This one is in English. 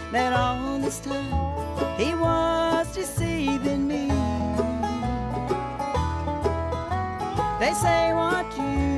that all this time he was deceiving me. They say what you